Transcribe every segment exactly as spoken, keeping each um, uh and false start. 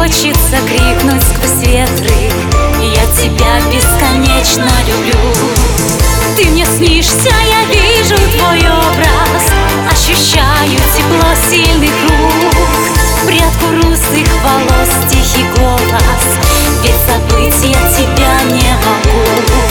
хочется крикнуть сквозь ветры: я тебя бесконечно люблю. Ты мне снишься, я вижу твой образ, ощущаю тепло сильных рук, прядку русых волос, тихий голос, ведь забыть я тебя не могу.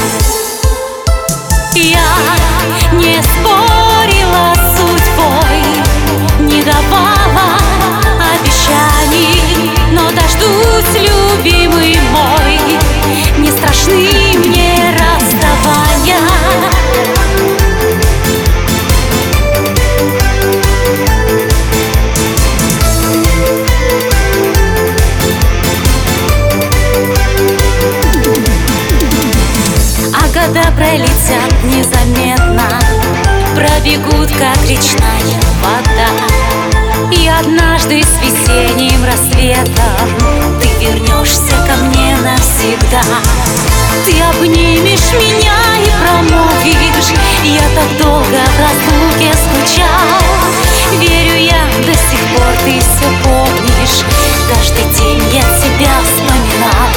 Я не спорила с судьбой, не давала обещаний, но дождусь, любимый мой, не страшны мне расставания. А года пролетят незаметно, пробегут, как речная вода, и однажды с весенним рассветом ты вернешься ко мне навсегда. Ты обнимешь меня и промолвишь: я так долго в разлуке скучал. Верю я, до сих пор ты все помнишь, каждый день я тебя вспоминал.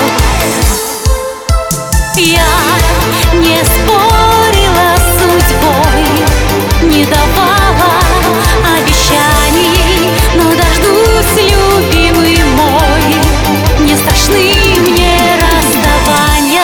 Я не спорила с судьбой, не давала обещаний, но дождусь, любимый мой, не страшны мне расставания.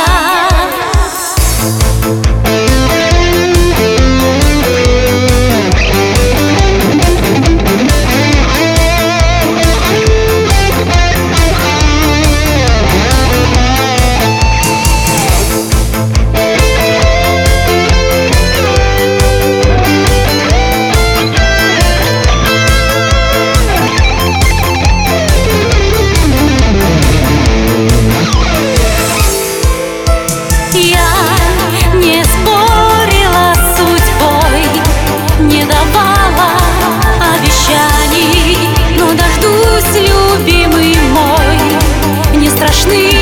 Я не спорила с судьбой, не давала обещаний, но дождусь, любимый мой, не страшны